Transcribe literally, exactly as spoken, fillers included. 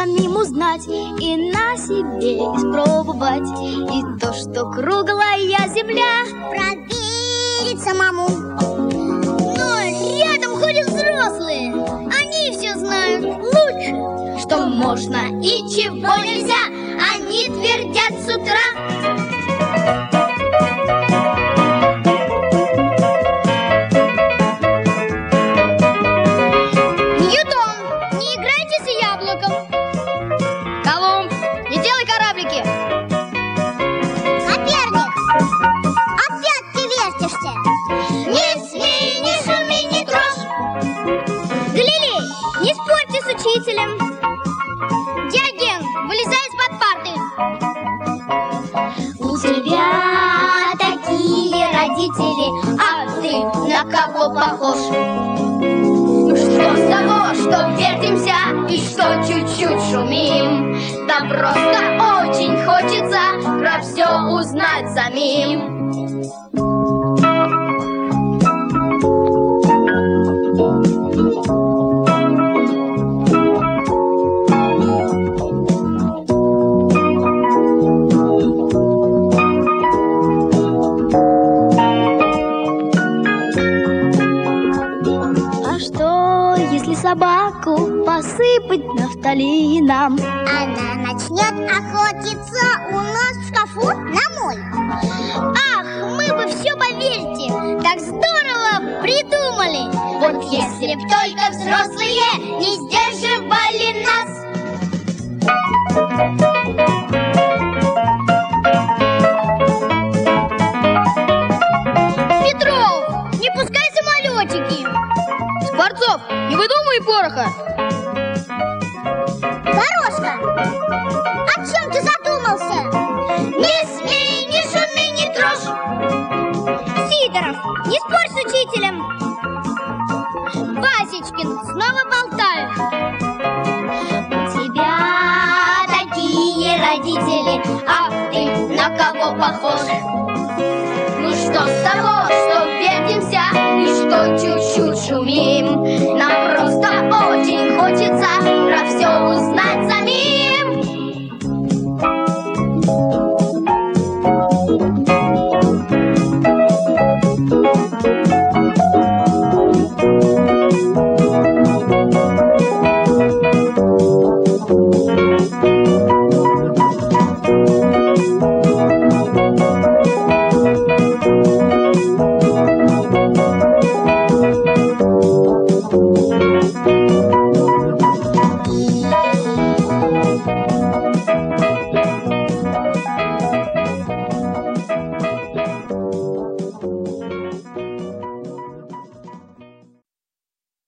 самим узнать и на себе испробовать. И то, что круглая земля, проверить самому. Но рядом ходят взрослые, они все знают лучше, что можно и чего нельзя, они твердят с утра. Диоген, вылезай из-под парты. У тебя такие родители, а ты на кого похож? Что с того, что вертимся и что чуть-чуть шумим? Да просто очень хочется про все узнать самим. Собаку посыпать нафталином, она начнет охотиться у нас в шкафу на мой. Ах, мы бы все, поверьте, так здорово придумали. Вот если б только взрослые не сдерживали нас. Петров, не пускай самолетики. Скворцов, не выдумывай пороха. Горошка, о чем ты задумался? Не смей, не шуми, не трожь. Сидоров, не спорь с учителем. Васечкин, снова болтаешь. У тебя такие родители, а ты на кого похож? Ну что с того, что вертимся и что чуть-чуть шумим?